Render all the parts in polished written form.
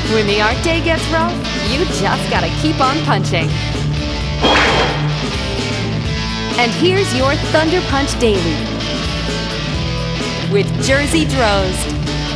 When the art day gets rough, you just gotta keep on punching. And here's your Thunder Punch Daily with Jersey Drozd.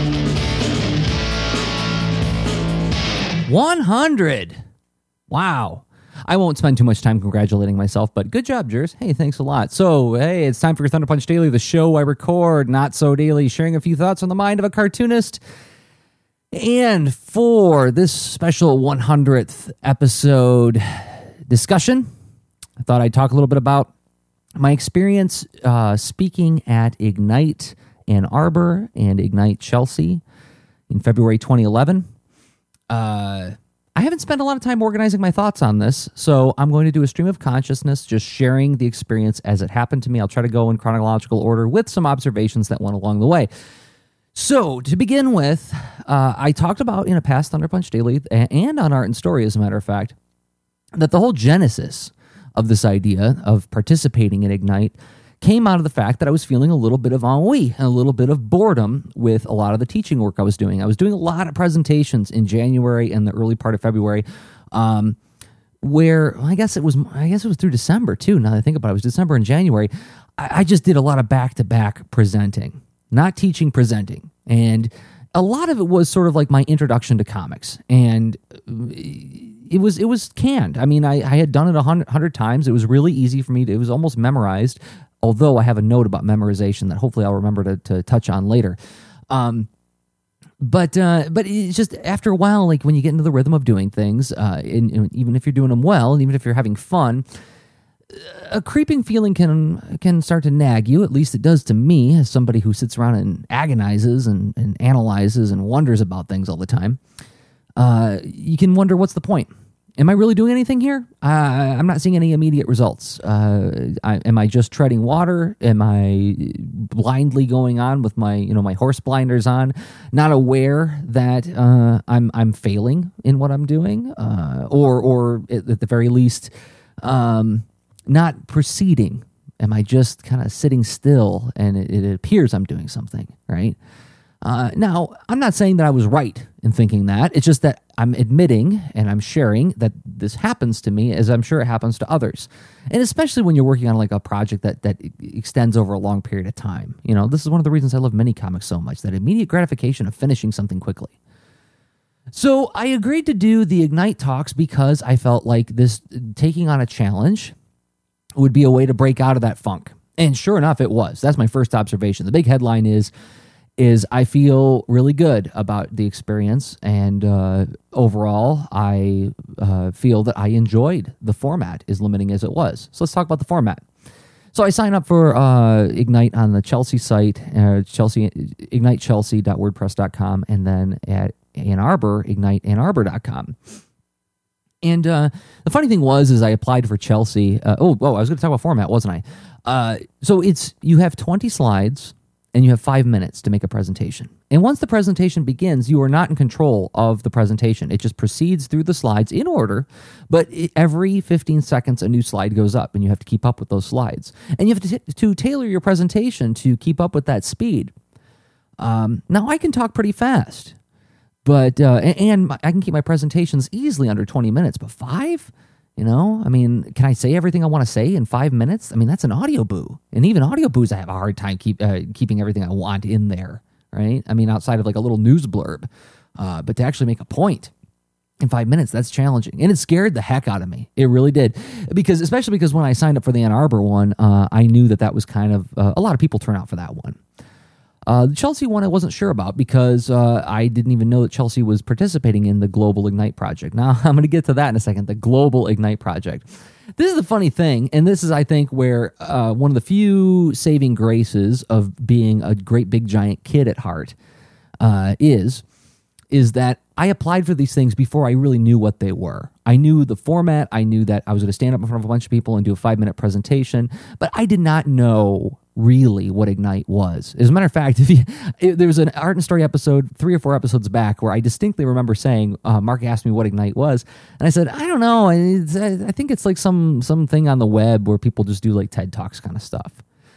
100. Wow. I won't spend too much time congratulating myself, but good job, Jers. Hey, thanks a lot. So, hey, it's time for your Thunder Punch Daily, the show I record, not so daily, sharing a few thoughts on the mind of a cartoonist. And for this special 100th episode discussion, I thought I'd talk a little bit about my experience speaking at Ignite Ann Arbor and Ignite Chelsea in February 2011. I haven't spent a lot of time organizing my thoughts on this, so I'm going to do a stream of consciousness, just sharing the experience as it happened to me. I'll try to go in chronological order with some observations that went along the way. So, to begin with, I talked about in a past Thunder Punch Daily, and on Art and Story, as a matter of fact, that the whole genesis of this idea of participating in Ignite came out of the fact that I was feeling a little bit of ennui and a little bit of boredom with a lot of the teaching work I was doing. I was doing a lot of presentations in January and the early part of February, where I guess it was through December too. Now that I think about it, it was December and January. I just did a lot of back-to-back presenting, not teaching, presenting, and a lot of it was sort of like my introduction to comics, and it was canned. I mean, I had done it 100 times. It was really easy for me it was almost memorized, although I have a note about memorization that hopefully I'll remember to touch on later. But it's just after a while, like when you get into the rhythm of doing things, and even if you're doing them well, and even if you're having fun, a creeping feeling can start to nag you. At least it does to me, as somebody who sits around and agonizes and analyzes and wonders about things all the time. You can wonder, what's the point? Am I really doing anything here? I'm not seeing any immediate results. Am I just treading water? Am I blindly going on with my horse blinders on, not aware that I'm failing in what I'm doing, or at the very least, not proceeding? Am I just kind of sitting still and it appears I'm doing something, right? Now, I'm not saying that I was right in thinking that. It's just that I'm admitting and I'm sharing that this happens to me, as I'm sure it happens to others. And especially when you're working on like a project that extends over a long period of time. You know, this is one of the reasons I love mini comics so much, that immediate gratification of finishing something quickly. So I agreed to do the Ignite talks because I felt like this taking on a challenge would be a way to break out of that funk. And sure enough, it was. That's my first observation. The big headline is I feel really good about the experience, and overall, I feel that I enjoyed the format, as limiting as it was. So let's talk about the format. So I signed up for Ignite on the Chelsea site, ignitechelsea.wordpress.com, and then at Ann Arbor, igniteannarbor.com. And the funny thing was I applied for Chelsea. I was going to talk about format, wasn't I? So you have 20 slides, and you have 5 minutes to make a presentation. And once the presentation begins, you are not in control of the presentation. It just proceeds through the slides in order, but every 15 seconds, a new slide goes up, and you have to keep up with those slides. And you have to tailor your presentation to keep up with that speed. Now, I can talk pretty fast, but and I can keep my presentations easily under 20 minutes, but 5? You know, I mean, can I say everything I want to say in 5 minutes? I mean, that's an audio boo. And even audio boos, I have a hard time keeping everything I want in there, right? I mean, outside of like a little news blurb. But to actually make a point in 5 minutes, that's challenging. And it scared the heck out of me. It really did. Especially because when I signed up for the Ann Arbor one, I knew that was kind of, a lot of people turn out for that one. The Chelsea one I wasn't sure about because I didn't even know that Chelsea was participating in the Global Ignite Project. Now, I'm going to get to that in a second, the Global Ignite Project. This is the funny thing, and this is, I think, where one of the few saving graces of being a great big giant kid at heart is that I applied for these things before I really knew what they were. I knew the format. I knew that I was going to stand up in front of a bunch of people and do a 5-minute presentation, but I did not know really what Ignite was. As a matter of fact, there was an Art and Story episode 3 or 4 episodes back where I distinctly remember saying, Mark asked me what Ignite was, and I said, I don't know. I think it's like something on the web where people just do like TED Talks kind of stuff.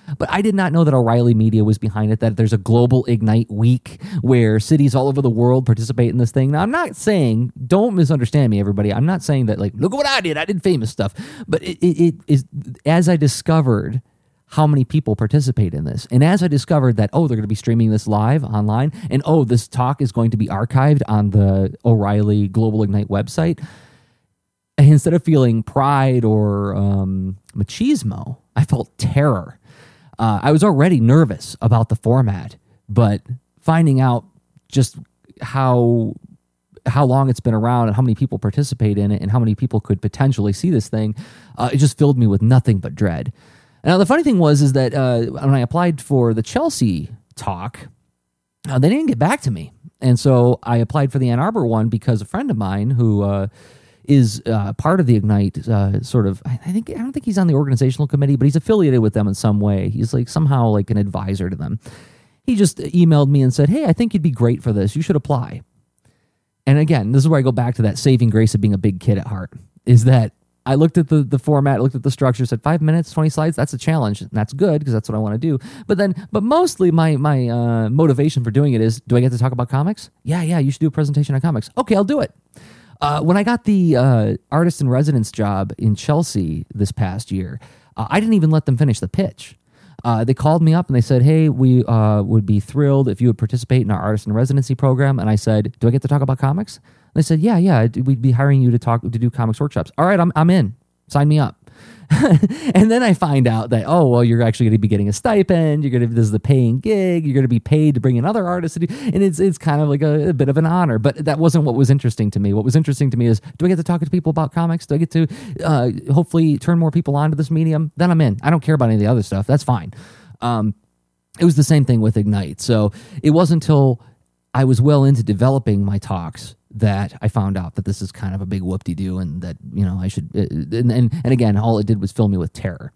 But I did not know that O'Reilly Media was behind it, that there's a global Ignite week where cities all over the world participate in this thing. Now, I'm not saying, don't misunderstand me, everybody. I'm not saying that, like, look at what I did famous stuff. But it is, as I discovered how many people participate in this, and as I discovered that, oh, they're going to be streaming this live online, and oh, this talk is going to be archived on the O'Reilly Global Ignite website, instead of feeling pride or machismo, I felt terror. I was already nervous about the format, but finding out just how long it's been around and how many people participate in it and how many people could potentially see this thing, it just filled me with nothing but dread. Now, the funny thing is that when I applied for the Chelsea talk, they didn't get back to me. And so I applied for the Ann Arbor one because a friend of mine who is part of the Ignite I don't think he's on the organizational committee, but he's affiliated with them in some way. He's like somehow like an advisor to them. He just emailed me and said, hey, I think you'd be great for this. You should apply. And again, this is where I go back to that saving grace of being a big kid at heart, is that I looked at the format, looked at the structure, said 5 minutes, 20 slides, that's a challenge. And that's good because that's what I want to do. But mostly my motivation for doing it is, do I get to talk about comics? Yeah, you should do a presentation on comics. Okay, I'll do it. When I got the artist in residence job in Chelsea this past year, I didn't even let them finish the pitch. They called me up and they said, hey, we would be thrilled if you would participate in our artist in residency program. And I said, do I get to talk about comics? And they said, yeah, we'd be hiring you to do comics workshops. All right, I'm in. Sign me up. And then I find out that, oh, well, you're actually going to be getting a stipend. This is the paying gig. You're going to be paid to bring in other artists to do, and it's kind of like a bit of an honor. But that wasn't what was interesting to me. What was interesting to me is, do I get to talk to people about comics? Do I get to hopefully turn more people onto this medium? Then I'm in. I don't care about any of the other stuff. That's fine. It was the same thing with Ignite. So it wasn't until I was well into developing my talks that I found out that this is kind of a big whoop-de-doo, and that, I should, and again, all it did was fill me with terror.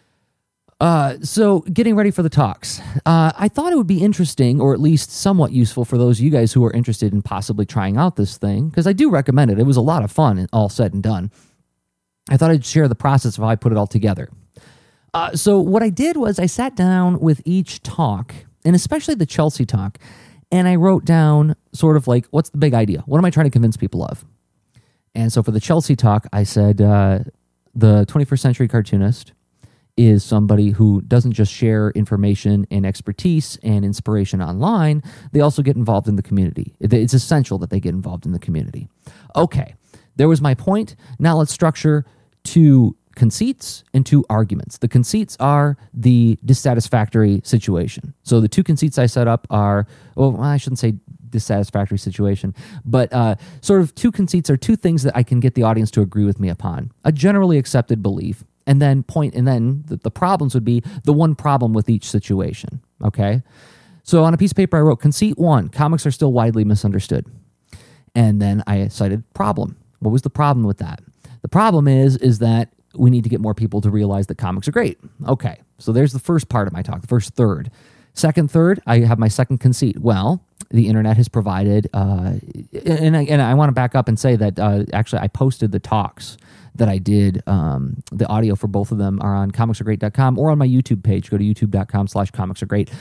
So getting ready for the talks, I thought it would be interesting, or at least somewhat useful for those of you guys who are interested in possibly trying out this thing, because I do recommend it. It was a lot of fun, all said and done. I thought I'd share the process of how I put it all together. So what I did was I sat down with each talk, and especially the Chelsea talk, and I wrote down sort of like, what's the big idea? What am I trying to convince people of? And so for the Chelsea talk, I said the 21st century cartoonist is somebody who doesn't just share information and expertise and inspiration online. They also get involved in the community. It's essential that they get involved in the community. Okay, there was my point. Now let's structure two conceits and two arguments. The conceits are the dissatisfactory situation. So the two conceits I set up are, well, I shouldn't say dissatisfactory situation, but sort of two conceits are two things that I can get the audience to agree with me upon. A generally accepted belief, and then the problems would be the one problem with each situation. Okay? So on a piece of paper I wrote, conceit 1, comics are still widely misunderstood. And then I cited problem. What was the problem with that? The problem is that we need to get more people to realize that comics are great. Okay, so there's the first part of my talk, the first third. Second third, I have my second conceit. Well, the internet has provided, and I want to back up and say that actually I posted the talks that I did. The audio for both of them are on comicsaregreat.com or on my YouTube page. Go to youtube.com/comicsaregreat.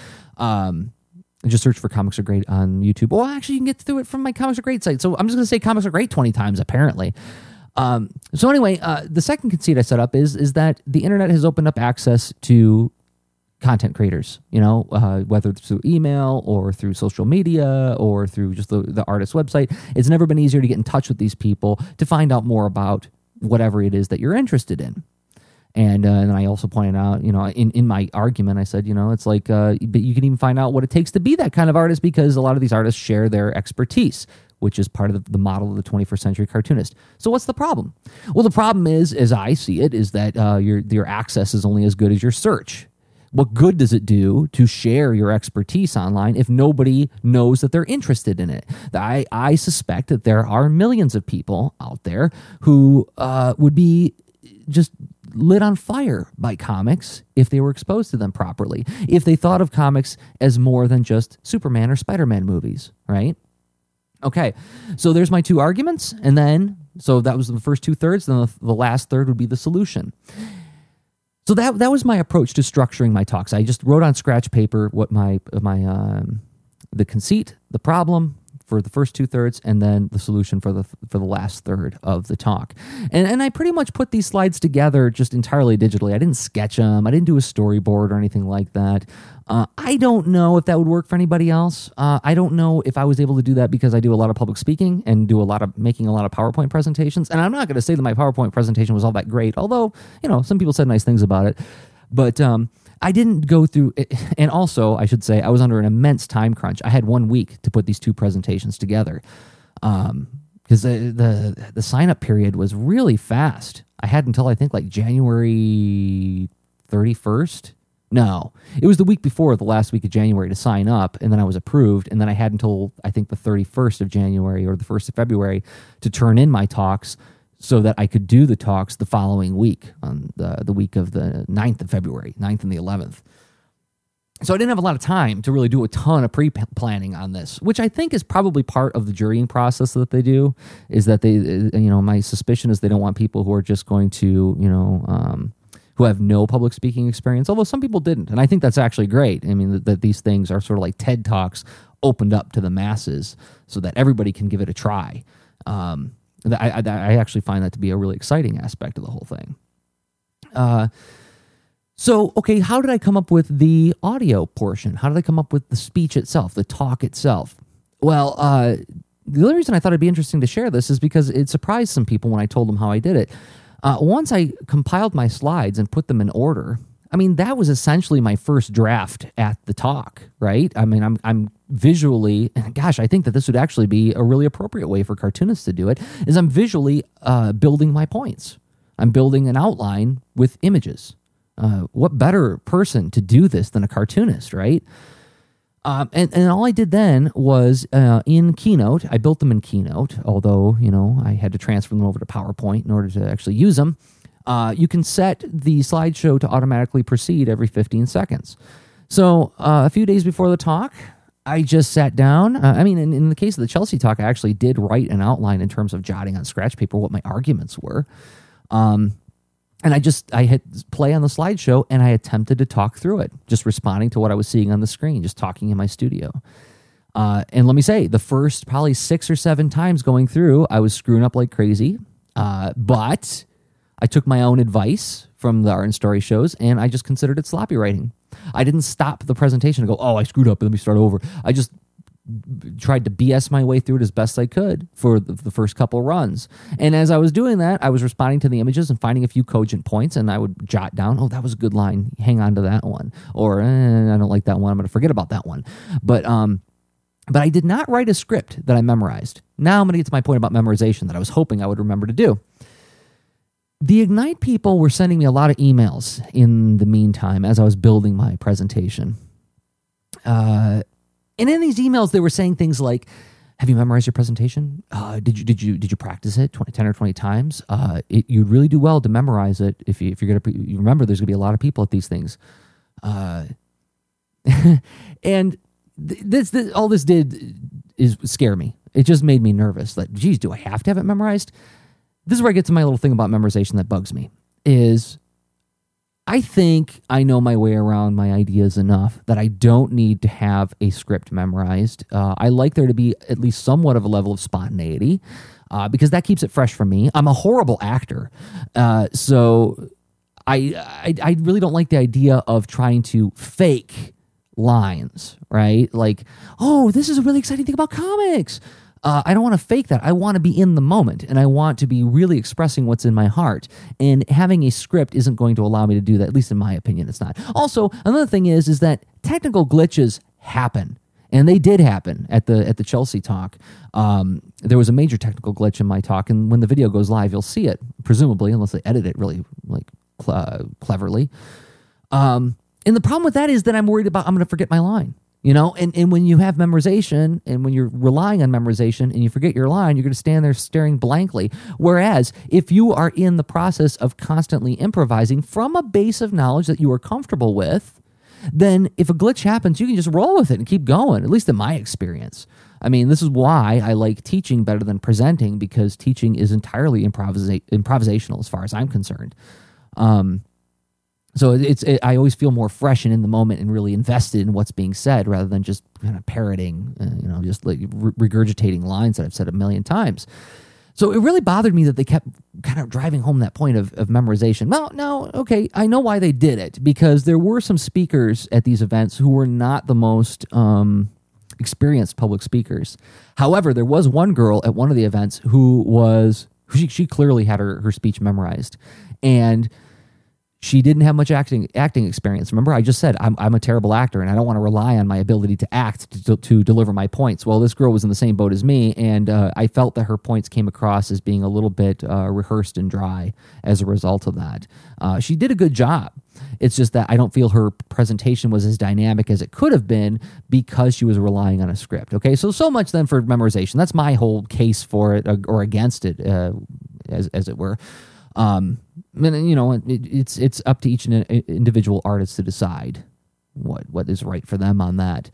Just search for Comics Are Great on YouTube. Well, actually, you can get through it from my Comics Are Great site. So I'm just going to say Comics Are Great 20 times, apparently. So anyway, the second conceit I set up is that the internet has opened up access to content creators, whether it's through email or through social media or through just the artist's website. It's never been easier to get in touch with these people to find out more about whatever it is that you're interested in. And then I also pointed out, in my argument, I said, it's like, but you can even find out what it takes to be that kind of artist, because a lot of these artists share their expertise, which is part of the model of the 21st century cartoonist. So what's the problem? Well, the problem is, as I see it, is that your access is only as good as your search. What good does it do to share your expertise online if nobody knows that they're interested in it? I suspect that there are millions of people out there who would be just lit on fire by comics if they were exposed to them properly, if they thought of comics as more than just Superman or Spider-Man movies, right? Okay, so there's my two arguments, and then, so that was the first two thirds, then the last third would be the solution. So that was my approach to structuring my talks. I just wrote on scratch paper what the conceit, the problem for the first 2/3, and then the solution for the last third of the talk. And I pretty much put these slides together just entirely digitally. I didn't sketch them. I didn't do a storyboard or anything like that. I don't know if that would work for anybody else. I don't know if I was able to do that because I do a lot of public speaking and making a lot of PowerPoint presentations. And I'm not going to say that my PowerPoint presentation was all that great, although, some people said nice things about it. But I didn't go through it. And also, I should say, I was under an immense time crunch. I had 1 week to put these 2 presentations together because the sign-up period was really fast. I had until, I think, like January 31st. No, it was the week before the last week of January to sign up, and then I was approved, and then I had until, I think, the 31st of January or the 1st of February to turn in my talks so that I could do the talks the following week, on the week of the 9th of February, 9th and the 11th. So I didn't have a lot of time to really do a ton of pre-planning on this, which I think is probably part of the jurying process that they do, is that they, my suspicion is they don't want people who are just going to, who have no public speaking experience, although some people didn't. And I think that's actually great. I mean, that these things are sort of like TED Talks opened up to the masses so that everybody can give it a try. I actually find that to be a really exciting aspect of the whole thing. So, okay, how did I come up with the audio portion? How did I come up with the speech itself, the talk itself? Well, the only reason I thought it'd be interesting to share this is because it surprised some people when I told them how I did it. Once I compiled my slides and put them in order, I mean, that was essentially my first draft at the talk, right? I mean, I'm visually, and gosh, I think that this would actually be a really appropriate way for cartoonists to do it, is I'm visually building my points. I'm building an outline with images. What better person to do this than a cartoonist, right? And all I did then was in Keynote, I built them in Keynote, although, I had to transfer them over to PowerPoint in order to actually use them. You can set the slideshow to automatically proceed every 15 seconds. So a few days before the talk, I just sat down. In the case of the Chelsea talk, I actually did write an outline in terms of jotting on scratch paper what my arguments were. And I hit play on the slideshow and I attempted to talk through it, just responding to what I was seeing on the screen, just talking in my studio. And let me say, the first probably 6 or 7 times going through, I was screwing up like crazy. But I took my own advice from the Art and Story shows and I just considered it sloppy writing. I didn't stop the presentation and go, oh, I screwed up, let me start over. I just tried to BS my way through it as best I could for the first couple runs. And as I was doing that, I was responding to the images and finding a few cogent points, and I would jot down, oh, that was a good line, hang on to that one. Or, I don't like that one, I'm going to forget about that one. But I did not write a script that I memorized. Now I'm going to get to my point about memorization that I was hoping I would remember to do. The Ignite people were sending me a lot of emails in the meantime as I was building my presentation. And in these emails, they were saying things like, have you memorized your presentation? Did you practice it 10 or 20 times? You'd really do well to memorize it if you're going to you remember there's going to be a lot of people at these things. And all this did is scare me. It just made me nervous. Like, geez, do I have to have it memorized? This is where I get to my little thing about memorization that bugs me, is I think I know my way around my ideas enough that I don't need to have a script memorized. I like there to be at least somewhat of a level of spontaneity because that keeps it fresh for me. I'm a horrible actor, so I really don't like the idea of trying to fake lines, right? Like, oh, this is a really exciting thing about comics. I don't want to fake that. I want to be in the moment, and I want to be really expressing what's in my heart. And having a script isn't going to allow me to do that, at least in my opinion, it's not. Also, another thing is that technical glitches happen, and they did happen at the Chelsea talk. There was a major technical glitch in my talk, and when the video goes live, you'll see it, presumably, unless they edit it really cleverly. And the problem with that is that I'm worried about I'm going to forget my line. And when you have memorization and when you're relying on memorization and you forget your line, you're going to stand there staring blankly. Whereas if you are in the process of constantly improvising from a base of knowledge that you are comfortable with, then if a glitch happens, you can just roll with it and keep going, at least in my experience. I mean, this is why I like teaching better than presenting, because teaching is entirely improvisational as far as I'm concerned. So I always feel more fresh and in the moment and really invested in what's being said rather than just kind of parroting, just like regurgitating lines that I've said a million times. So it really bothered me that they kept kind of driving home that point of memorization. Well, no, okay, I know why they did it, because there were some speakers at these events who were not the most experienced public speakers. However, there was one girl at one of the events who she clearly had her speech memorized, and she didn't have much acting experience. Remember, I just said I'm a terrible actor, and I don't want to rely on my ability to act to deliver my points. Well, this girl was in the same boat as me, and I felt that her points came across as being a little bit rehearsed and dry as a result of that. She did a good job. It's just that I don't feel her presentation was as dynamic as it could have been because she was relying on a script. Okay, so much then for memorization. That's my whole case for it or against it, as it were. And it's up to each individual artist to decide what is right for them on that.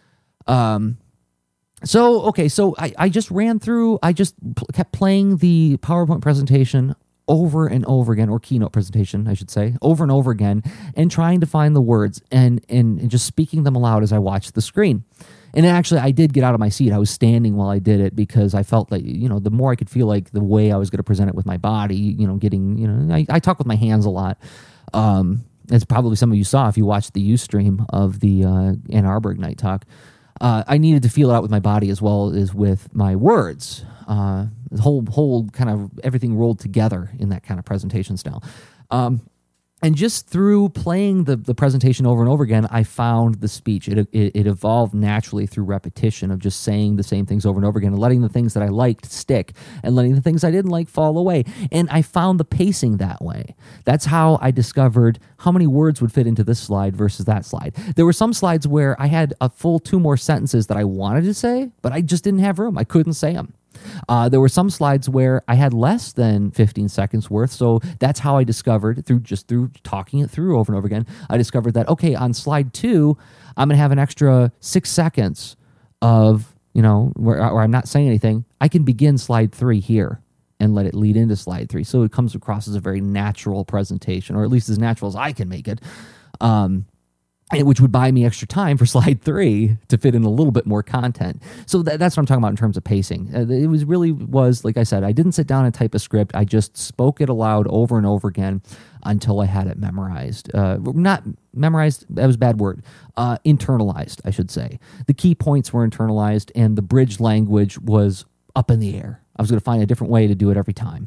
So I just ran through. I just kept playing the PowerPoint presentation over and over again, or keynote presentation, I should say, over and over again, and trying to find the words and just speaking them aloud as I watched the screen. And actually, I did get out of my seat. I was standing while I did it because I felt like, the more I could feel like the way I was going to present it with my body, I talk with my hands a lot. As probably some of you saw if you watched the Ustream of the Ann Arbor Ignite talk. I needed to feel it out with my body as well as with my words. The whole kind of everything rolled together in that kind of presentation style. And just through playing the presentation over and over again, I found the speech. It evolved naturally through repetition of just saying the same things over and over again and letting the things that I liked stick and letting the things I didn't like fall away. And I found the pacing that way. That's how I discovered how many words would fit into this slide versus that slide. There were some slides where I had a full 2 more sentences that I wanted to say, but I just didn't have room. I couldn't say them. There were some slides where I had less than 15 seconds worth, so that's how I discovered, through talking it through over and over again, I discovered that, okay, on slide 2, I'm going to have an extra 6 seconds of, where I'm not saying anything. I can begin slide 3 here and let it lead into slide 3, so it comes across as a very natural presentation, or at least as natural as I can make it. Which would buy me extra time for slide 3 to fit in a little bit more content. So that's what I'm talking about in terms of pacing. It was, like I said, I didn't sit down and type a script. I just spoke it aloud over and over again until I had it memorized. Not memorized, that was a bad word. Internalized, I should say. The key points were internalized, and the bridge language was up in the air. I was going to find a different way to do it every time.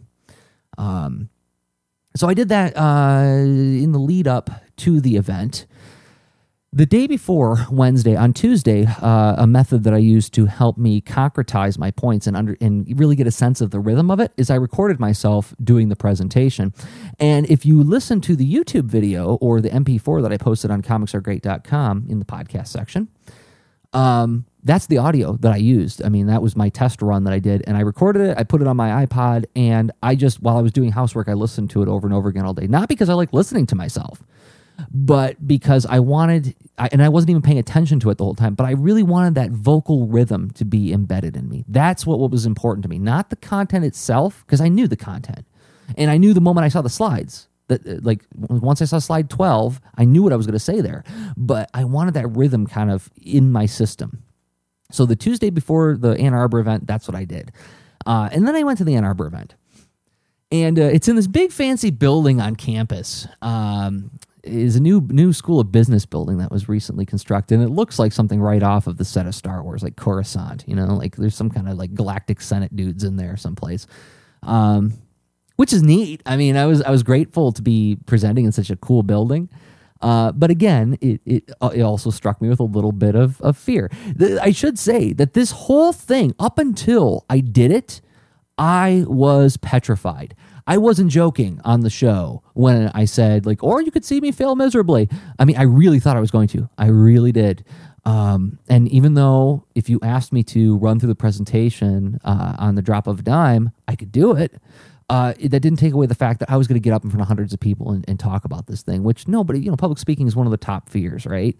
So I did that in the lead up to the event. The day before, Wednesday, on Tuesday, a method that I used to help me concretize my points and really get a sense of the rhythm of it is I recorded myself doing the presentation. And if you listen to the YouTube video or the MP4 that I posted on comicsaregreat.com in the podcast section, that's the audio that I used. I mean, that was my test run that I did, and I recorded it, I put it on my iPod, and while I was doing housework, I listened to it over and over again all day. Not because I like listening to myself, but because I wasn't even paying attention to it the whole time, but I really wanted that vocal rhythm to be embedded in me. That's what was important to me, not the content itself, because I knew the content. And I knew the moment I saw the slides, that once I saw slide 12, I knew what I was going to say there. But I wanted that rhythm kind of in my system. So the Tuesday before the Ann Arbor event, that's what I did. And then I went to the Ann Arbor event. And it's in this big fancy building on campus. Is a new School of Business building that was recently constructed, and it looks like something right off of the set of Star Wars, like Coruscant, like there's some kind of like galactic Senate dudes in there someplace, which is neat. I mean, I was grateful to be presenting in such a cool building, but again, it also struck me with a little bit of fear. I should say that this whole thing, up until I did it, I was petrified. I wasn't joking on the show when I said, or you could see me fail miserably. I mean, I really thought I was going to. I really did. And even though if you asked me to run through the presentation on the drop of a dime, I could do it. That didn't take away the fact that I was going to get up in front of hundreds of people and talk about this thing, which nobody, public speaking is one of the top fears, right?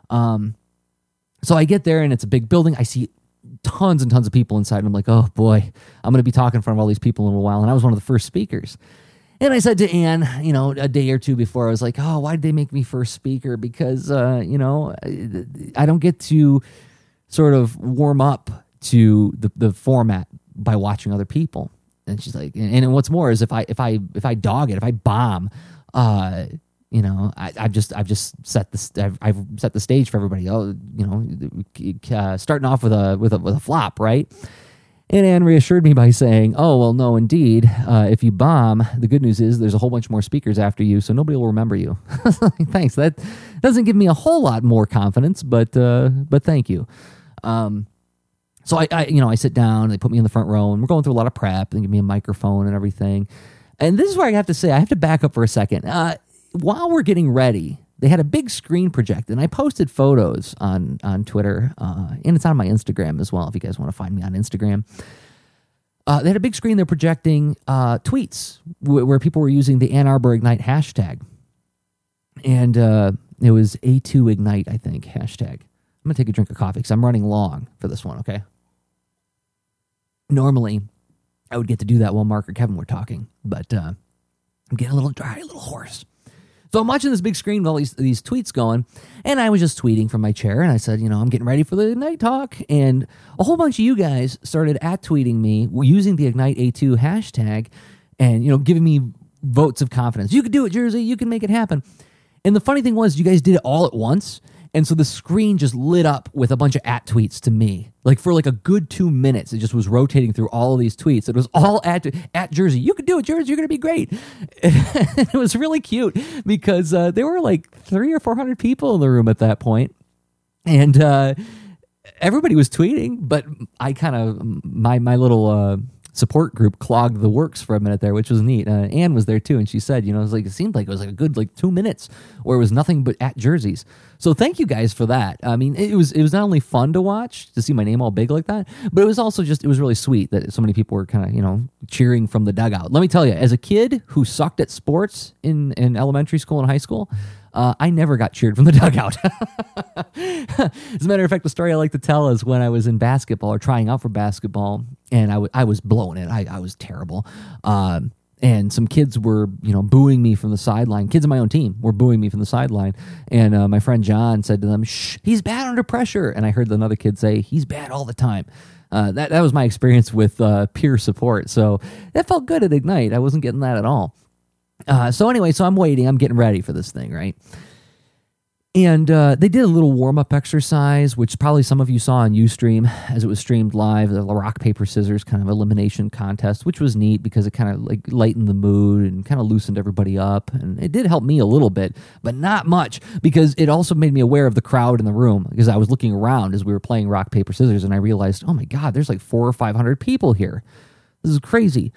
So I get there and it's a big building. I see tons and tons of people inside, and I'm like, oh boy, I'm going to be talking in front of all these people in a while. And I was one of the first speakers. And I said to Ann, a day or two before, I was like, oh, why did they make me first speaker? Because, I don't get to sort of warm up to the format by watching other people. And she's like, and what's more is if I dog it, if I bomb, I've set the stage for everybody. Oh, starting off with a flop, right? And Anne reassured me by saying, oh, well, no, indeed. If you bomb, the good news is there's a whole bunch more speakers after you, so nobody will remember you. Thanks. That doesn't give me a whole lot more confidence, but thank you. So I sit down, they put me in the front row, and we're going through a lot of prep, and give me a microphone and everything. And this is where I have to say, I have to back up for a second. While we're getting ready, they had a big screen projected, and I posted photos on Twitter, and it's on my Instagram as well, if you guys want to find me on Instagram. They had a big screen, they're projecting tweets where people were using the Ann Arbor Ignite hashtag. And it was A2Ignite, I think, hashtag. I'm going to take a drink of coffee because I'm running long for this one, okay? Normally, I would get to do that while Mark or Kevin were talking, but I'm getting a little dry, a little hoarse. So I'm watching this big screen with all these tweets going, and I was just tweeting from my chair, and I said, I'm getting ready for the Ignite talk, and a whole bunch of you guys started tweeting me using the Ignite A2 hashtag and, giving me votes of confidence. You could do it, Jersey. You can make it happen. And the funny thing was, you guys did it all at once, and so the screen just lit up with a bunch of tweets to me. Like for like a good 2 minutes, it just was rotating through all of these tweets. It was all at Jersey. You could do it, Jersey. You're going to be great. It was really cute because there were like 300 or 400 people in the room at that point. And everybody was tweeting, but I kind of, my little support group clogged the works for a minute there, which was neat. Anne was there too, and she said, it seemed like it was like a good 2 minutes where it was nothing but jerseys. So thank you guys for that. I mean, it was not only fun to watch to see my name all big like that, but it was also it was really sweet that so many people were kind of cheering from the dugout. Let me tell you, as a kid who sucked at sports in elementary school and high school, I never got cheered from the dugout. As a matter of fact, the story I like to tell is when I was in basketball or trying out for basketball, and I was blowing it. I was terrible. And some kids were, booing me from the sideline. Kids on my own team were booing me from the sideline. And my friend John said to them, "Shh, he's bad under pressure." And I heard another kid say, "He's bad all the time." That was my experience with peer support. So that felt good at Ignite. I wasn't getting that at all. So anyway, I'm waiting. I'm getting ready for this thing, right? And they did a little warm-up exercise, which probably some of you saw on Ustream as it was streamed live, the rock, paper, scissors kind of elimination contest, which was neat because it kind of lightened the mood and kind of loosened everybody up. And it did help me a little bit, but not much, because it also made me aware of the crowd in the room, because I was looking around as we were playing rock, paper, scissors, and I realized, oh my God, there's like 400 or 500 people here. This is crazy.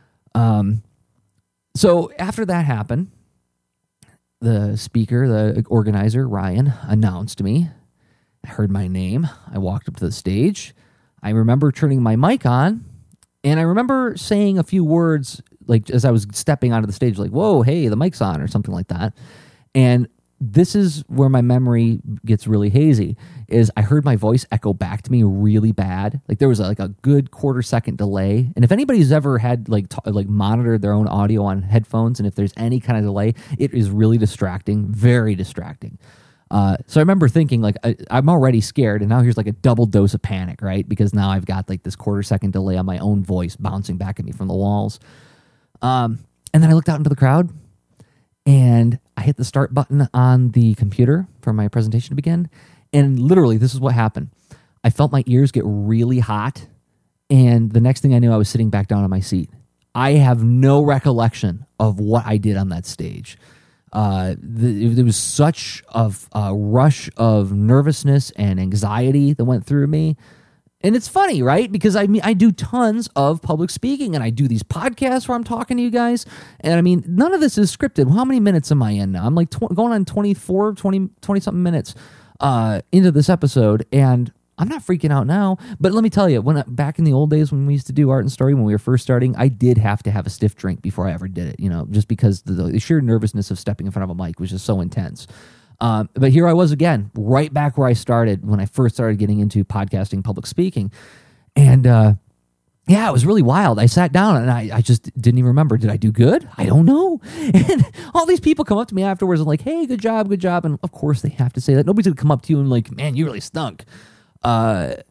So after that happened, the speaker, the organizer, Ryan, announced me. I heard my name. I walked up to the stage. I remember turning my mic on, and I remember saying a few words, like as I was stepping onto the stage, like, "Whoa, hey, the mic's on," or something like that. And this is where my memory gets really hazy, is I heard my voice echo back to me really bad. Like there was a good quarter-second delay. And if anybody's ever had monitored their own audio on headphones, and if there's any kind of delay, it is really distracting, very distracting. So I remember thinking, I'm already scared, and now here's a double dose of panic, right? Because now I've got this quarter-second delay on my own voice bouncing back at me from the walls. And then I looked out into the crowd, and I hit the start button on the computer for my presentation to begin. And literally, this is what happened. I felt my ears get really hot. And the next thing I knew, I was sitting back down on my seat. I have no recollection of what I did on that stage. There was such a rush of nervousness and anxiety that went through me. And it's funny, right? Because I do tons of public speaking, and I do these podcasts where I'm talking to you guys. And none of this is scripted. How many minutes am I in now? I'm going on 20 something minutes into this episode, and I'm not freaking out now. But let me tell you, back in the old days when we used to do Art and Story, when we were first starting, I did have to have a stiff drink before I ever did it, just because the sheer nervousness of stepping in front of a mic was just so intense. But here I was again, right back where I started when I first started getting into podcasting, public speaking. And Yeah, it was really wild. I sat down and I just didn't even remember. Did I do good? I don't know. And all these people come up to me afterwards and like, hey, good job, good job. And of course they have to say that. Nobody's going to come up to you and like, man, you really stunk. But,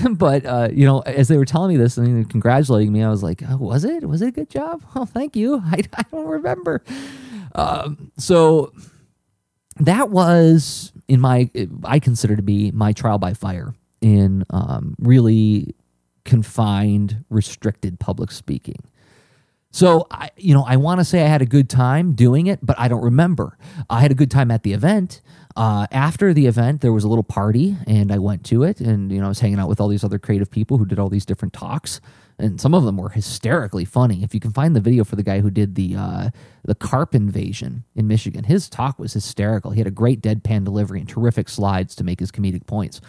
as they were telling me this and congratulating me, I was like, oh, was it? Was it a good job? Oh, thank you. I don't remember. So that was I consider to be my trial by fire in really confined, restricted public speaking. So I want to say I had a good time doing it, but I don't remember. I had a good time at the event. After the event, there was a little party, and I went to it, and I was hanging out with all these other creative people who did all these different talks, and some of them were hysterically funny. If you can find the video for the guy who did the carp invasion in Michigan, his talk was hysterical. He had a great deadpan delivery and terrific slides to make his comedic points.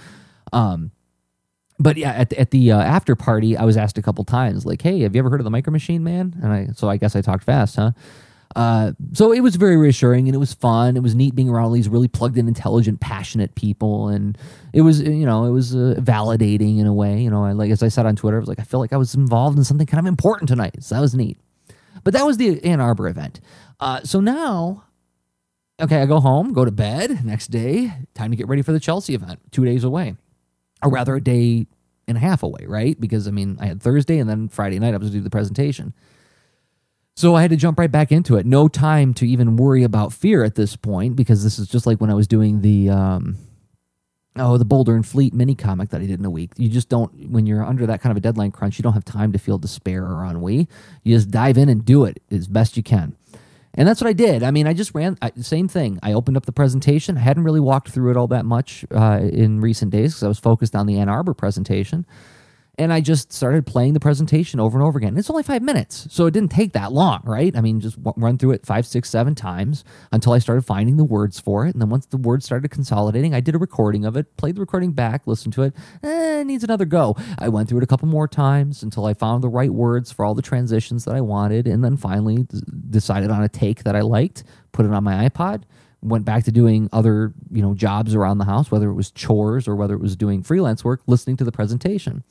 But yeah, at the after party, I was asked a couple times, like, "Hey, have you ever heard of the Micro Machine Man?" And so I guess I talked fast, huh? So it was very reassuring, and it was fun. It was neat being around all these really plugged in, intelligent, passionate people, and it was validating in a way. As I said on Twitter, I was like, I feel like I was involved in something kind of important tonight. So that was neat. But that was the Ann Arbor event. So now, okay, I go home, go to bed. Next day, time to get ready for the Chelsea event. 2 days away. Or rather, a day and a half away, right? Because, I had Thursday and then Friday night I was to do the presentation. So I had to jump right back into it. No time to even worry about fear at this point, because this is just like when I was doing the Boulder and Fleet mini comic that I did in a week. You just don't, when you're under that kind of a deadline crunch, you don't have time to feel despair or ennui. You just dive in and do it as best you can. And that's what I did. I just ran, same thing. I opened up the presentation. I hadn't really walked through it all that much in recent days because I was focused on the Ann Arbor presentation. And I just started playing the presentation over and over again. It's only 5 minutes, so it didn't take that long, right? Just run through it 5, 6, 7 times until I started finding the words for it. And then once the words started consolidating, I did a recording of it, played the recording back, listened to it. It needs another go. I went through it a couple more times until I found the right words for all the transitions that I wanted, and then finally decided on a take that I liked, put it on my iPod, went back to doing other, jobs around the house, whether it was chores or whether it was doing freelance work, listening to the presentation.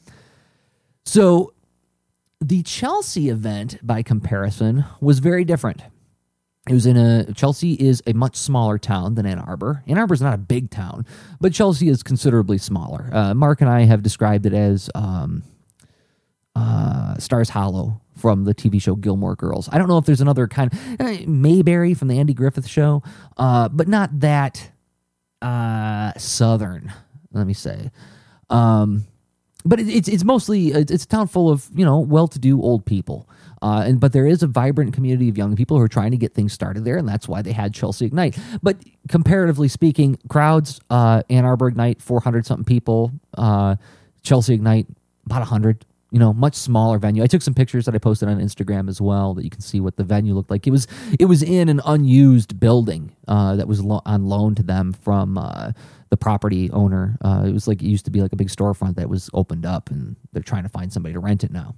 So the Chelsea event, by comparison, was very different. It was Chelsea is a much smaller town than Ann Arbor. Ann Arbor is not a big town, but Chelsea is considerably smaller. Mark and I have described it as Stars Hollow from the TV show Gilmore Girls. I don't know if there's another kind of Mayberry from the Andy Griffith show, but not that southern, let me say. But it's mostly it's a town full of well-to-do old people, but there is a vibrant community of young people who are trying to get things started there, and that's why they had Chelsea Ignite. But comparatively speaking, crowds, Ann Arbor Ignite 400 something people, Chelsea Ignite about 100. Much smaller venue. I took some pictures that I posted on Instagram as well that you can see what the venue looked like. It was in an unused building that was on loan to them from the property owner. It used to be like a big storefront that was opened up, and they're trying to find somebody to rent it now.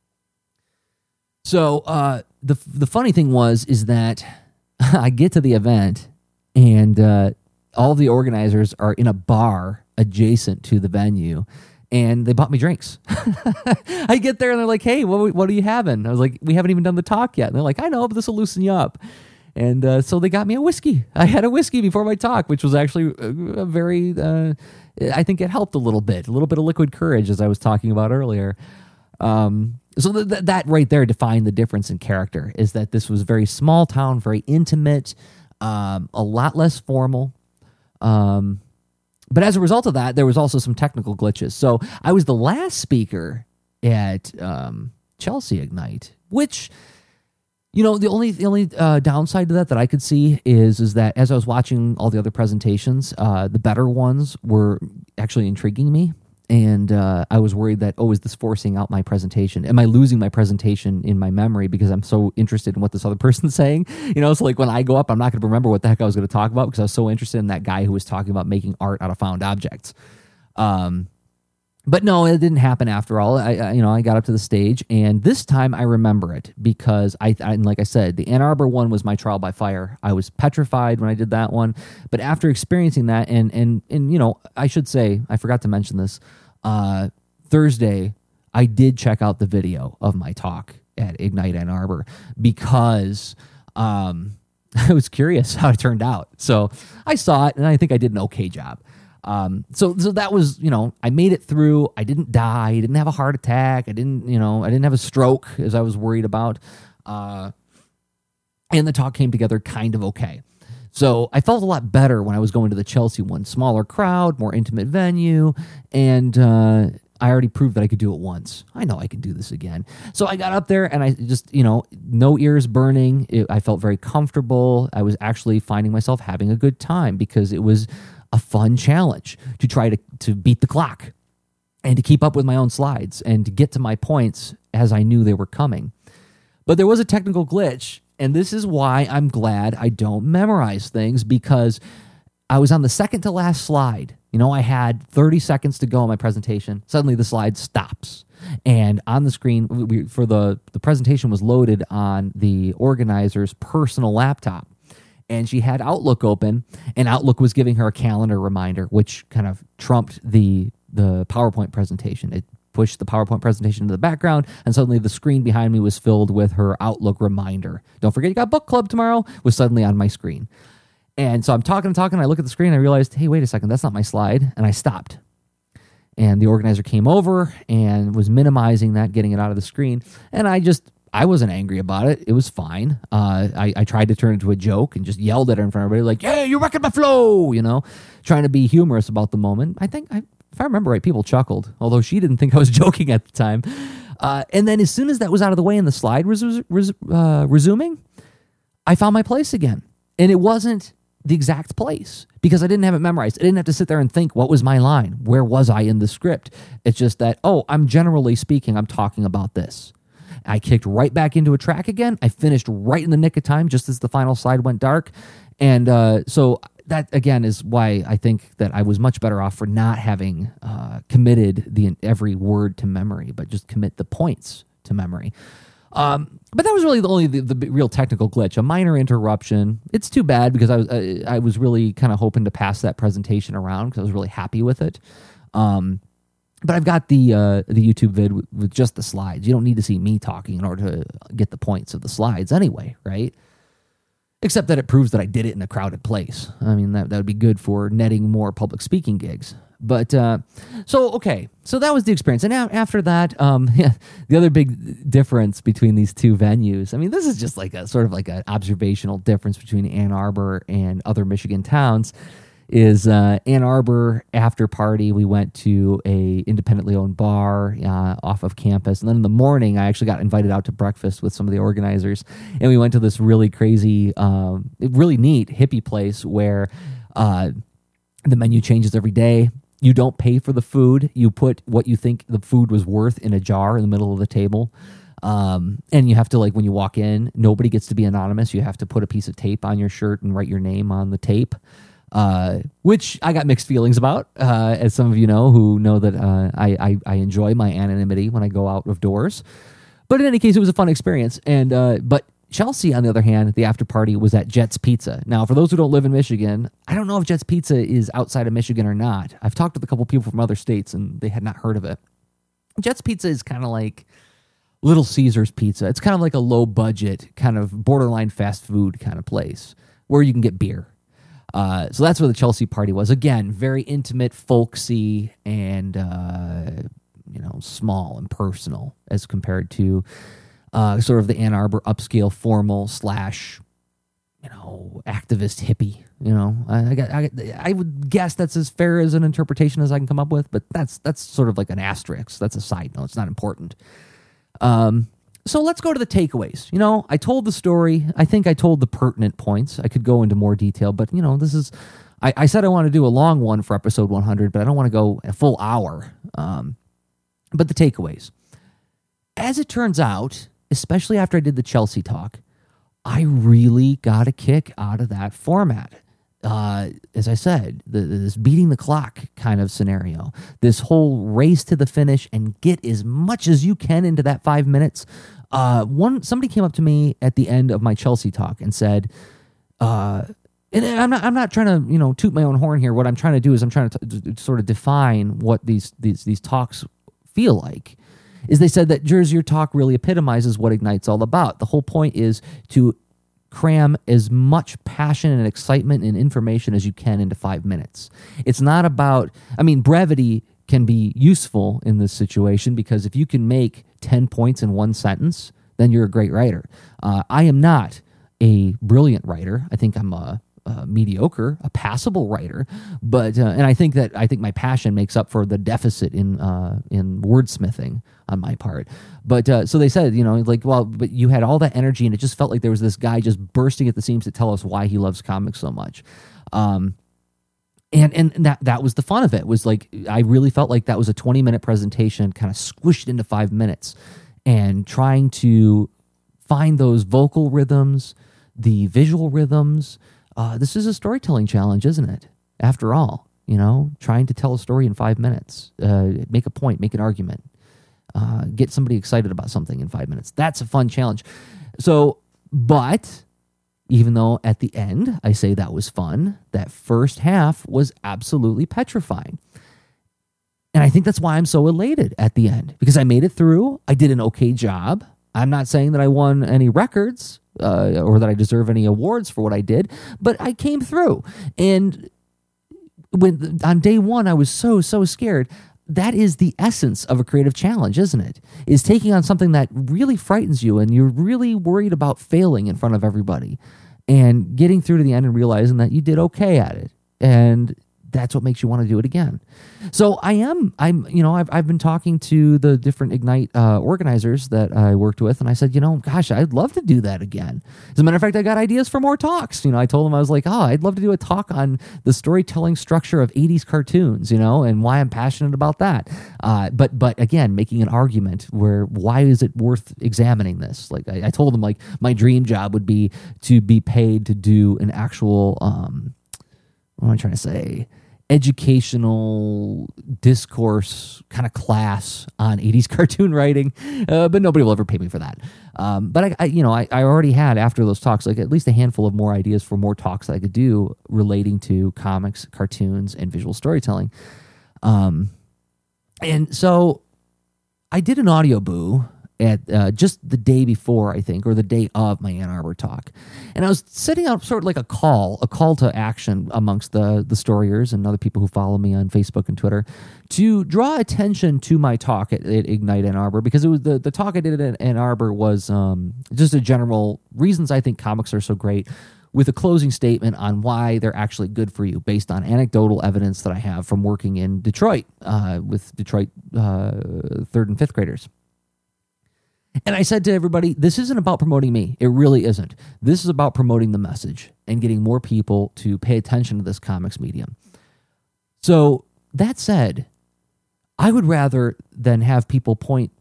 So the funny thing is that I get to the event, and all of the organizers are in a bar adjacent to the venue, and they bought me drinks. I get there and they're like, "Hey, what are you having?" I was like, "We haven't even done the talk yet." And they're like, "I know, but this will loosen you up." And so they got me a whiskey. I had a whiskey before my talk, which was actually a very, I think it helped a little bit of liquid courage, as I was talking about earlier. So that right there defined the difference in character, is that this was very small town, very intimate, a lot less formal. But as a result of that, there was also some technical glitches. So I was the last speaker at Chelsea Ignite, which, the only downside to that I could see is that as I was watching all the other presentations, the better ones were actually intriguing me. And I was worried that, is this forcing out my presentation? Am I losing my presentation in my memory because I'm so interested in what this other person's saying? So like when I go up, I'm not going to remember what the heck I was going to talk about because I was so interested in that guy who was talking about making art out of found objects. But no, it didn't happen after all. I got up to the stage, and this time I remember it because like I said, the Ann Arbor one was my trial by fire. I was petrified when I did that one, but after experiencing that, and I should say, I forgot to mention this, Thursday, I did check out the video of my talk at Ignite Ann Arbor because I was curious how it turned out. So I saw it, and I think I did an okay job. So that was, I made it through. I didn't die. I didn't have a heart attack. I didn't have a stroke as I was worried about. And the talk came together kind of okay. So I felt a lot better when I was going to the Chelsea one. Smaller crowd, more intimate venue, and I already proved that I could do it once. I know I can do this again. So I got up there, and I just, no ears burning. I felt very comfortable. I was actually finding myself having a good time because it was a fun challenge to try to beat the clock and to keep up with my own slides and to get to my points as I knew they were coming. But there was a technical glitch, and this is why I'm glad I don't memorize things, because I was on the second to last slide. I had 30 seconds to go on my presentation. Suddenly the slide stops. And on the screen, the presentation was loaded on the organizer's personal laptop. And she had Outlook open, and Outlook was giving her a calendar reminder, which kind of trumped the PowerPoint presentation. It pushed the PowerPoint presentation into the background, and suddenly the screen behind me was filled with her Outlook reminder. Don't forget you got book club tomorrow, was suddenly on my screen. And so I'm talking, I look at the screen, and I realized, hey, wait a second, that's not my slide, and I stopped. And the organizer came over and was minimizing that, getting it out of the screen, and I wasn't angry about it. It was fine. I tried to turn it into a joke and just yelled at her in front of everybody, like, "Hey, you're wrecking my flow!" Trying to be humorous about the moment. I think, if I remember right, people chuckled, although she didn't think I was joking at the time. And then as soon as that was out of the way and the slide was resuming, I found my place again. And it wasn't the exact place because I didn't have it memorized. I didn't have to sit there and think, what was my line? Where was I in the script? It's just that, I'm generally speaking, I'm talking about this. I kicked right back into a track again. I finished right in the nick of time, just as the final slide went dark. And so that, again, is why I think that I was much better off for not having committed every word to memory, but just commit the points to memory. But that was really the real technical glitch, a minor interruption. It's too bad because I was really kind of hoping to pass that presentation around because I was really happy with it. But I've got the YouTube vid with just the slides. You don't need to see me talking in order to get the points of the slides anyway, right? Except that it proves that I did it in a crowded place. I mean, that would be good for netting more public speaking gigs. But so that was the experience. And after that, the other big difference between these two venues, I mean, this is just like a sort of like an observational difference between Ann Arbor and other Michigan towns, is Ann Arbor after party. We went to a independently owned bar off of campus. And then in the morning, I actually got invited out to breakfast with some of the organizers. And we went to this really crazy, really neat hippie place where the menu changes every day. You don't pay for the food. You put what you think the food was worth in a jar in the middle of the table. And you have to, like, when you walk in, nobody gets to be anonymous. You have to put a piece of tape on your shirt and write your name on the tape. Which I got mixed feelings about, as some of you know who know that I enjoy my anonymity when I go out of doors. But in any case, it was a fun experience. And but Chelsea, on the other hand, the after party was at Jet's Pizza. Now, for those who don't live in Michigan, I don't know if Jet's Pizza is outside of Michigan or not. I've talked with a couple people from other states, and they had not heard of it. Jet's Pizza is kind of like Little Caesars Pizza. It's kind of like a low-budget, kind of borderline fast food kind of place where you can get beer. So that's where the Chelsea party was. Again, very intimate, folksy, and small and personal as compared to sort of the Ann Arbor upscale formal / activist hippie. I would guess that's as fair as an interpretation as I can come up with, but that's sort of like an asterisk. That's a side note. It's not important. So let's go to the takeaways. I told the story. I think I told the pertinent points. I could go into more detail, but this is, I said I want to do a long one for episode 100, but I don't want to go a full hour. But the takeaways. As it turns out, especially after I did the Chelsea talk, I really got a kick out of that format. As I said, this beating the clock kind of scenario, this whole race to the finish and get as much as you can into that 5 minutes. Somebody came up to me at the end of my Chelsea talk and said, and I'm not trying to toot my own horn here. What I'm trying to do is I'm trying to sort of define what these talks feel like. is they said that Jersey, your talk really epitomizes what Ignite's all about. The whole point is to cram as much passion and excitement and information as you can into 5 minutes. It's not about, brevity can be useful in this situation, because if you can make 10 points in one sentence, then you're a great writer. I am not a brilliant writer. I think I'm a mediocre, a passable writer, but and I think my passion makes up for the deficit in wordsmithing on my part. But so they said, but you had all that energy, and it just felt like there was this guy just bursting at the seams to tell us why he loves comics so much. And that was the fun of it. Was like, I really felt like that was a 20-minute presentation kind of squished into 5 minutes, and trying to find those vocal rhythms, the visual rhythms. This is a storytelling challenge, isn't it? After all, trying to tell a story in 5 minutes, make a point, make an argument, get somebody excited about something in 5 minutes. That's a fun challenge. So, but even though at the end I say that was fun, that first half was absolutely petrifying. And I think that's why I'm so elated at the end, because I made it through. I did an okay job. I'm not saying that I won any records or that I deserve any awards for what I did, but I came through. And on day one, I was so scared. That is the essence of a creative challenge, isn't it? Is taking on something that really frightens you, and you're really worried about failing in front of everybody, and getting through to the end and realizing that you did okay at it. And that's what makes you want to do it again. So I've been talking to the different Ignite organizers that I worked with, and I said, gosh, I'd love to do that again. As a matter of fact, I got ideas for more talks. I told them, I was like, I'd love to do a talk on the storytelling structure of 80s cartoons, and why I'm passionate about that. But again, making an argument where, why is it worth examining this? Like I told them, like, my dream job would be to be paid to do an actual, what am I trying to say? Educational discourse kind of class on 80s cartoon writing, but nobody will ever pay me for that. But I already had, after those talks, like at least a handful of more ideas for more talks that I could do relating to comics, cartoons, and visual storytelling. And so I did an audio boo at just the day before, I think, or the day of my Ann Arbor talk. And I was setting out sort of like a call to action amongst the storyers and other people who follow me on Facebook and Twitter to draw attention to my talk at Ignite Ann Arbor, because it was the talk I did at Ann Arbor was just a general reasons I think comics are so great, with a closing statement on why they're actually good for you based on anecdotal evidence that I have from working in Detroit with Detroit 3rd and 5th graders. And I said to everybody, this isn't about promoting me. It really isn't. This is about promoting the message and getting more people to pay attention to this comics medium. So that said, I would rather than have people point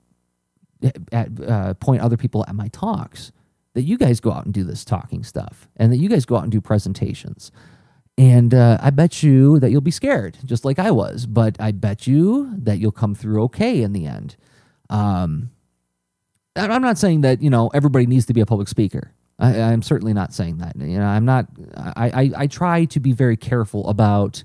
other people at my talks, that you guys go out and do this talking stuff, and that you guys go out and do presentations. And I bet you that you'll be scared, just like I was. But I bet you that you'll come through okay in the end. I'm not saying that, everybody needs to be a public speaker. I'm certainly not saying that. I'm not. I try to be very careful about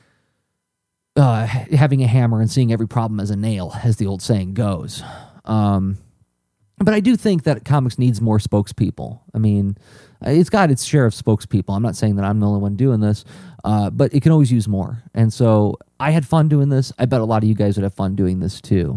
having a hammer and seeing every problem as a nail, as the old saying goes. But I do think that comics needs more spokespeople. I mean, it's got its share of spokespeople. I'm not saying that I'm the only one doing this, but it can always use more. And so I had fun doing this. I bet a lot of you guys would have fun doing this too.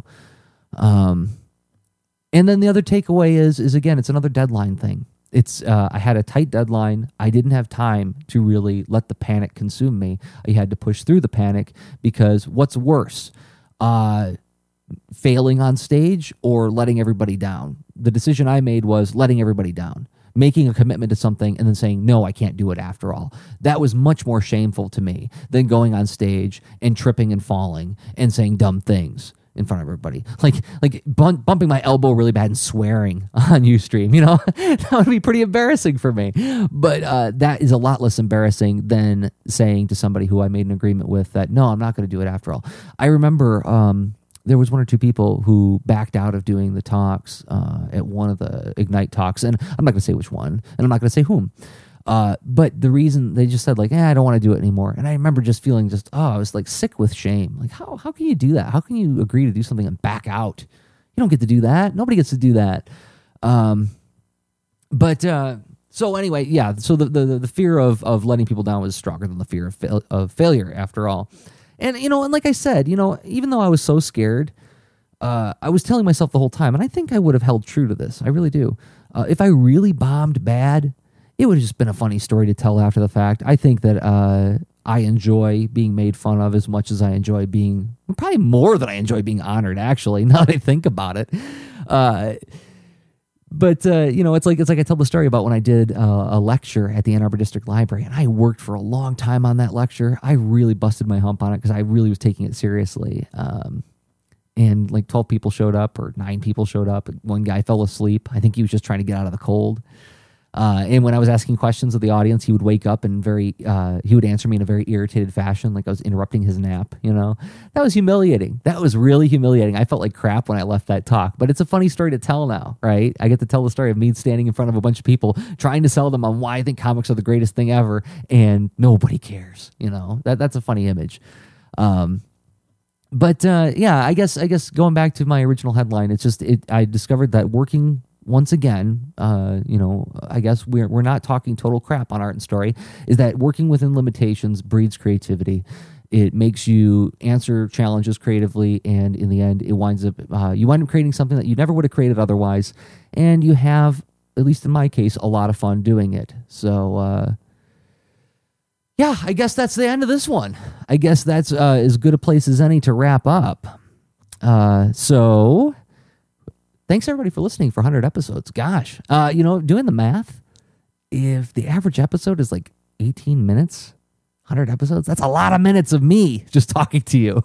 And then the other takeaway is again, it's another deadline thing. It's I had a tight deadline. I didn't have time to really let the panic consume me. I had to push through the panic, because what's worse, failing on stage or letting everybody down? The decision I made was letting everybody down, making a commitment to something and then saying, no, I can't do it after all. That was much more shameful to me than going on stage and tripping and falling and saying dumb things in front of everybody, like bumping my elbow really bad and swearing on Ustream. That would be pretty embarrassing for me. But that is a lot less embarrassing than saying to somebody who I made an agreement with that, no, I'm not going to do it after all. I remember there was one or two people who backed out of doing the talks at one of the Ignite talks, and I'm not going to say which one, and I'm not going to say whom. But the reason, they just said like, I don't want to do it anymore. And I remember just feeling I was like sick with shame. Like, how can you do that? How can you agree to do something and back out, You don't get to do that. Nobody gets to do that. So anyway, yeah. So the fear of letting people down was stronger than the fear of failure, after all. And and like I said, even though I was so scared, I was telling myself the whole time, and I think I would have held true to this. I really do. If I really bombed bad, it would have just been a funny story to tell after the fact. I think that I enjoy being made fun of as much as I enjoy probably more than I enjoy being honored, actually, now that I think about it. But it's like I tell the story about when I did a lecture at the Ann Arbor District Library, and I worked for a long time on that lecture. I really busted my hump on it because I really was taking it seriously. And like 12 people showed up, or 9 people showed up. One guy fell asleep. I think he was just trying to get out of the cold. And when I was asking questions of the audience, he would wake up and he would answer me in a very irritated fashion, like I was interrupting his nap. That was humiliating. That was really humiliating. I felt like crap when I left that talk, but it's a funny story to tell now, right? I get to tell the story of me standing in front of a bunch of people trying to sell them on why I think comics are the greatest thing ever, and nobody cares. That's a funny image. But I guess going back to my original headline, it's just I discovered that working once again, I guess we're not talking total crap on Art and Story, is that working within limitations breeds creativity. It makes you answer challenges creatively, and in the end, you wind up creating something that you never would have created otherwise, and you have, at least in my case, a lot of fun doing it. So, I guess that's the end of this one. I guess that's as good a place as any to wrap up. So thanks everybody for listening for 100 episodes. Gosh, doing the math, if the average episode is like 18 minutes, 100 episodes, that's a lot of minutes of me just talking to you.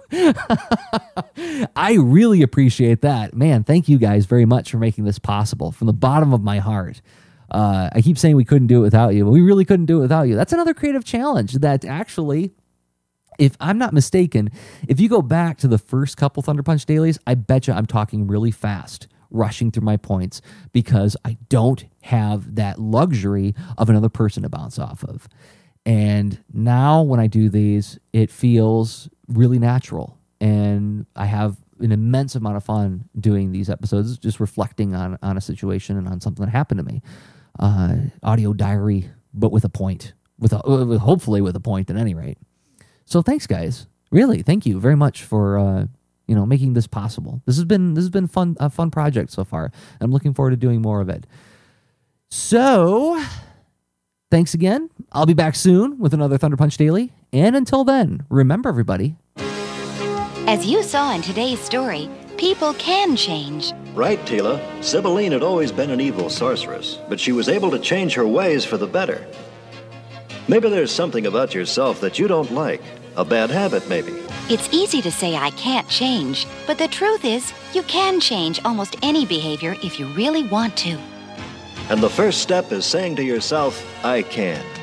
I really appreciate that. Man, thank you guys very much for making this possible from the bottom of my heart. I keep saying we couldn't do it without you, but we really couldn't do it without you. That's another creative challenge that actually, if I'm not mistaken, if you go back to the first couple Thunder Punch dailies, I bet you I'm talking really fast, rushing through my points, because I don't have that luxury of another person to bounce off of. And now when I do these, it feels really natural, and I have an immense amount of fun doing these episodes, just reflecting on a situation and on something that happened to me. Audio diary, but with a point, hopefully with a point at any rate. So thanks, guys. Really, thank you very much for making this possible. This has been fun, a fun project so far. I'm looking forward to doing more of it. So thanks again. I'll be back soon with another Thunder Punch Daily. And until then, remember, everybody, as you saw in today's story, people can change. Right, Tila. Sibylline had always been an evil sorceress, but she was able to change her ways for the better. Maybe there's something about yourself that you don't like. A bad habit, maybe. It's easy to say I can't change, but the truth is, you can change almost any behavior if you really want to. And the first step is saying to yourself, I can.